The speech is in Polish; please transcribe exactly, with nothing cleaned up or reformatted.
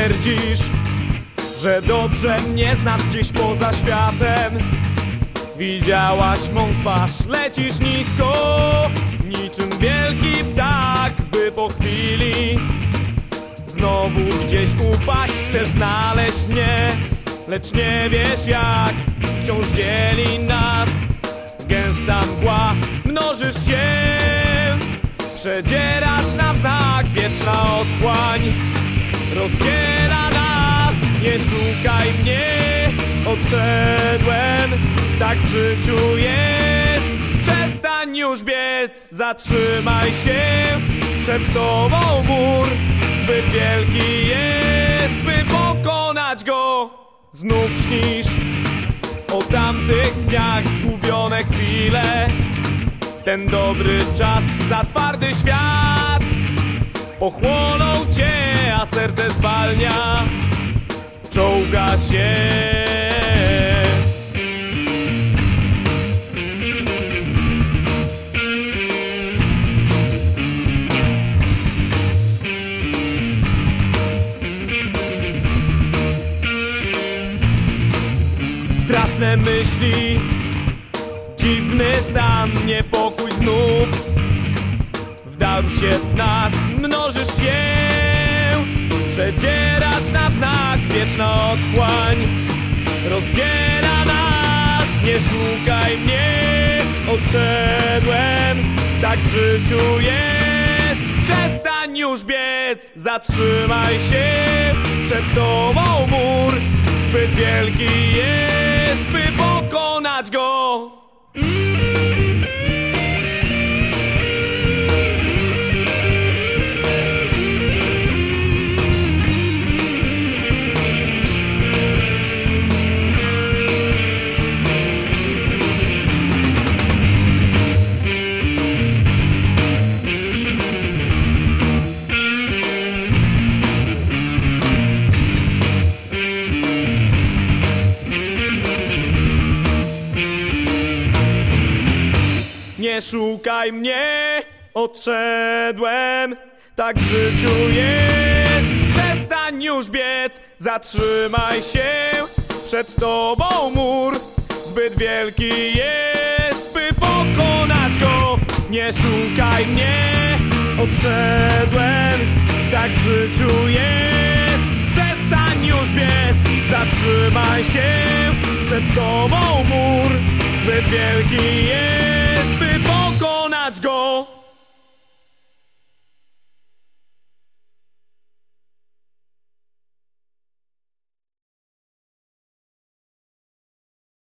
twierdzisz, że dobrze mnie znasz gdzieś poza światem. Widziałaś mą twarz, lecisz nisko, niczym wielki ptak, by po chwili znowu gdzieś upaść. Chcesz znaleźć mnie, lecz nie wiesz jak. Wciąż dzieli nas gęsta mgła, mnożysz się, przedzierasz na wznak, wieczna otchłań rozdziela nas. Nie szukaj mnie, odszedłem, tak w życiu jest. Przestań już biec, zatrzymaj się, przed tobą mur zbyt wielki jest, by pokonać go. Znów śnisz o tamtych dniach, zgubione chwile, ten dobry czas. Za twardy świat pochłonął cię, a serce zwalnia, czołga się. Straszne myśli, dziwny stan, niepokój znów wdarł się w nas. Mnożysz się, przedzierasz na wznak, wieczna otchłań rozdziela nas. Nie szukaj mnie, odszedłem, tak w życiu jest. Przestań już biec, zatrzymaj się, przed tobą mur zbyt wielki jest, by pokonać go. Nie szukaj mnie, odszedłem, tak w życiu jest. Przestań już biec, zatrzymaj się, przed tobą mur zbyt wielki jest, by pokonać go. Nie szukaj mnie, odszedłem, tak w życiu jest. Przestań już biec, zatrzymaj się, przed tobą mur zbyt wielki jest.